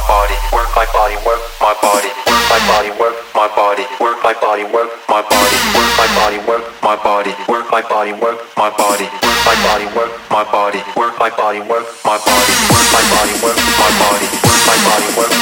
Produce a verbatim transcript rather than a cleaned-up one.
body, work my body, work my body, work my body, work my body, work my body, work my body, work my body, work my body, work my body, work my body, work my body, work my body, work my body, work my body, work my body, work my body, work my body, work